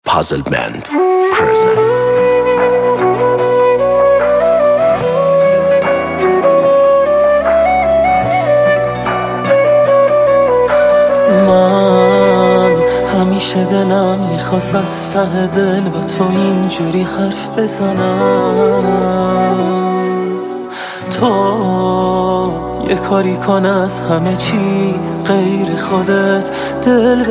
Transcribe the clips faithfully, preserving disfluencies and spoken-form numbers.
Puzzle Band presents. من همیشه دلم میخواست از ته دل با تو اینجوری حرف بزنم. تو یه کاری کن از همه چی غیر خودت دل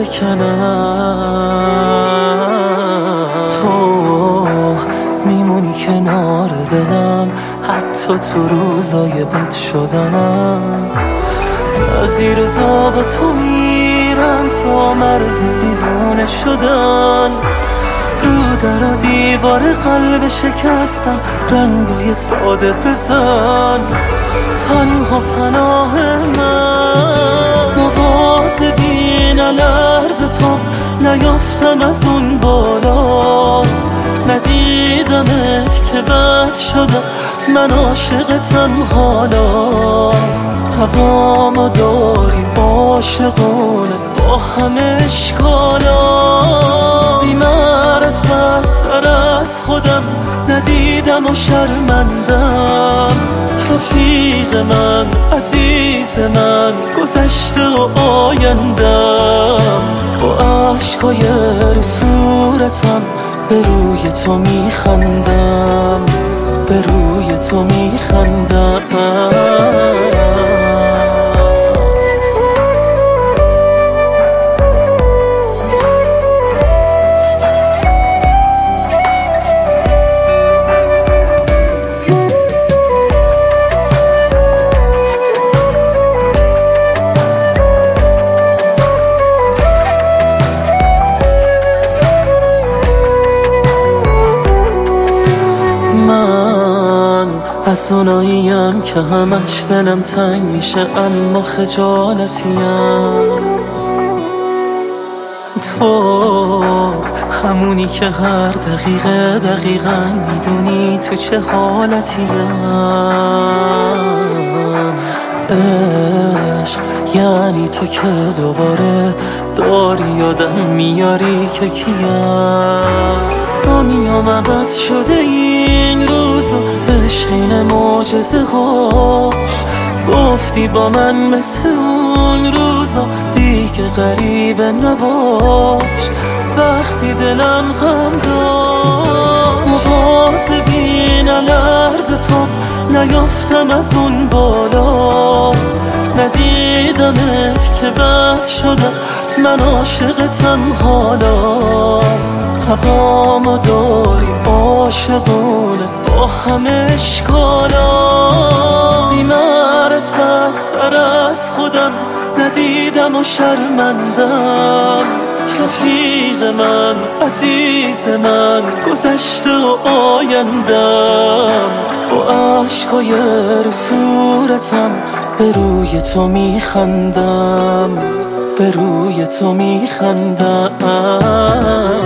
بکنم. تو میمونی کنار دلم حتی تو روزای بد شدنم. از زیر روزا با تو میرم تا مرز دیوانه شدن. رو در و دیوار قلب شکستم رنگای ساده بزن. تنها پناه من مواظبی نلرز پام نیافتم از اون بالا. ندیدمت که بد شدم من عاشقتم حالا. هوامو داری عاشقونه با همه اشکالا. بی معرفت تر از خودم ندیدم و شرمندم. رفیق من عزیز من گذشته و آیندم. با عشقای رو صورتم به روی تو میخندم. به روی تو میخندم. از اوناییم که همش دلم تنگ میشه اما خجالتیم. تو همونی که هر دقیقه دقیقا میدونی تو چه حالتیم. عشق یعنی تو که دوباره داری یادم میاری که کیم. دنیام عوض شده این روزا عشقین معجزه هاش. گفتی با من مثل اون روزا دیگه غریبه نباش. وقتی دلم غم داشت مواظبی نلرز پام نیافتم از اون بالا. ندیدمت که بد شدم من عاشقتم حالا. هوامو داری عاشقونه با همه اشکالا. بی معرفت تر از خودم ندیدم و شرمندم. رفیق من عزیز من گذشته و آیندم. با عشقای رو صورتم به روی تو میخندم. به روی تو میخندم.